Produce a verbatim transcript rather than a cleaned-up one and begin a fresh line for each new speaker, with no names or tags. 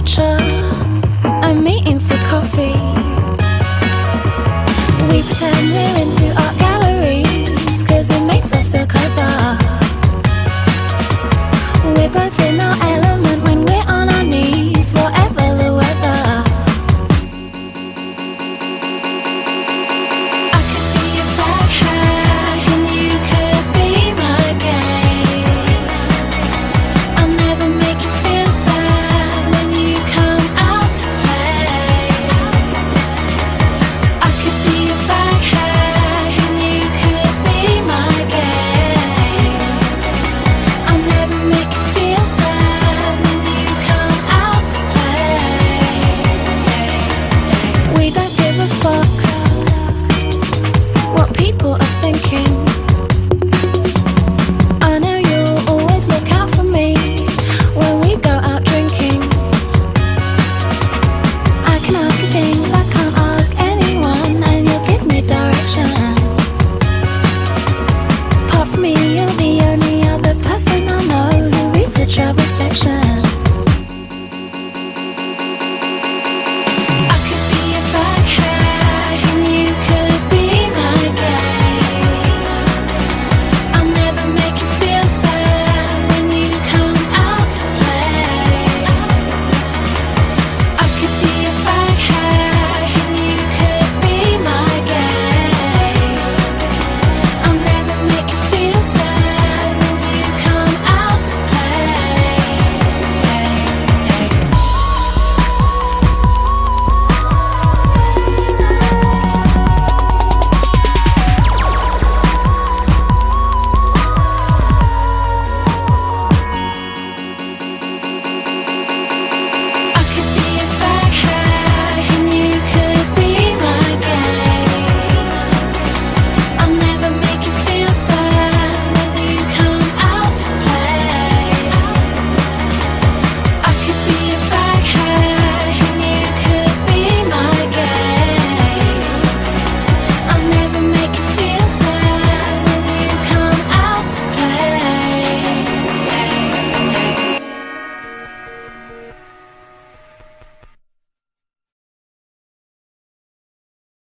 lecture, I'm meeting for coffee. We pretend we're into art galleries, cause it makes us feel clever. We're both in our element when we're on our knees, whatever the weather. I could be your fat hack and you could be my gay. I'll never make you feel sad when you come out to play. I could be your fat hack and you could be my gay. I'll never make you feel sad when you come out to play. We don't give a fuck what people are thinking. I know you'll always look out for me when we go out drinking. I can ask you things I can't ask anyone, and you'll give me direction. Apart from me, you're the only other person I know who reads the travel section.